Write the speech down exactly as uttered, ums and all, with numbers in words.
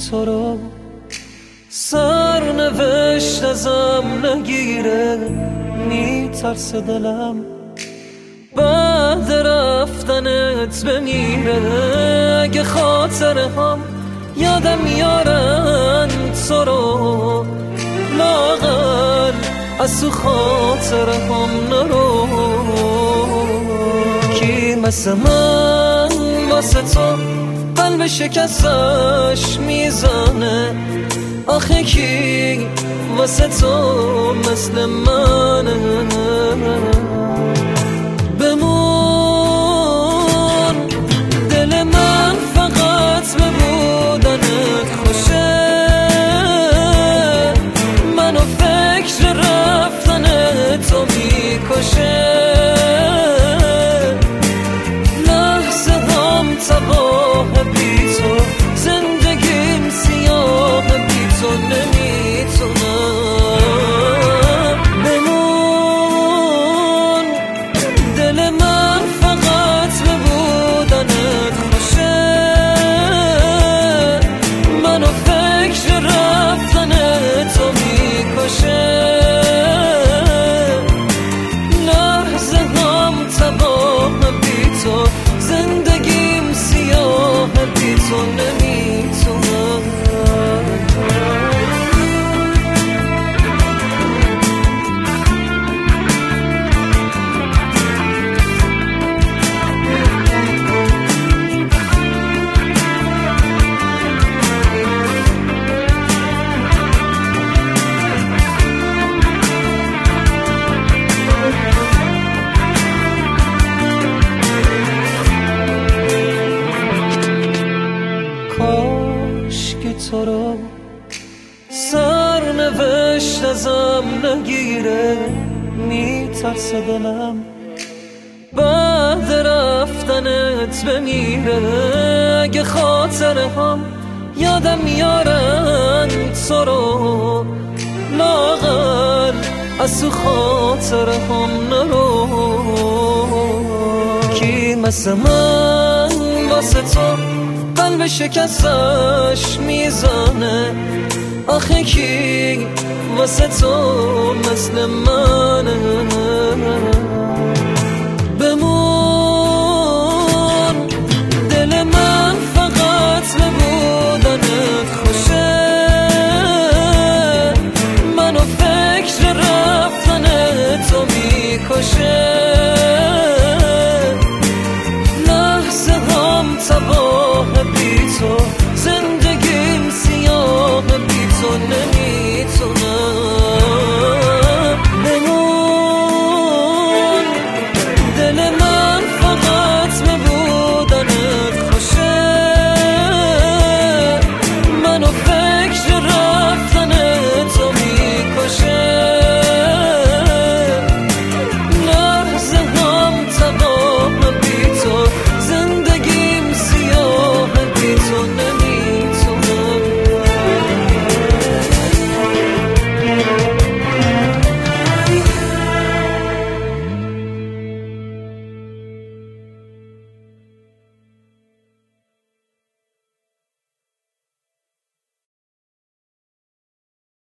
تو رو سرنوشت ازم نگیره، میترسه دلم بعد رفتنت بمیره. اگه خاطره هم یادم میارن تو رو، لاغر از تو خاطره هم نرو. کی مثل من واسه تو قلب شکستش میزنه؟ آخه کی واسه تو مثل منه؟ بمون دل من فقط به بودنت خوشه، منو فکر رفتن تو میکشه. لحظه هم تباه بی تو، زندگیم سیاه بی تو نمیتونم. بمون دل من فقط به بودنت خوشه، منو فکر رفتن تو میکشه. لحظه هم تباه بی تو، زندگیم سیاه بی تو نمیتونم. کاش که تو رو سرنوشت ازم نگیره، میترسه دلم بعد رفتنت بمیره. اگه خاطره هم یادم میارن تو رو، لاغر از تو خاطره هم نرو. کی مثل من واسه تو قلب شکستش میزنه؟ آخه کی واسه تو مثل منه؟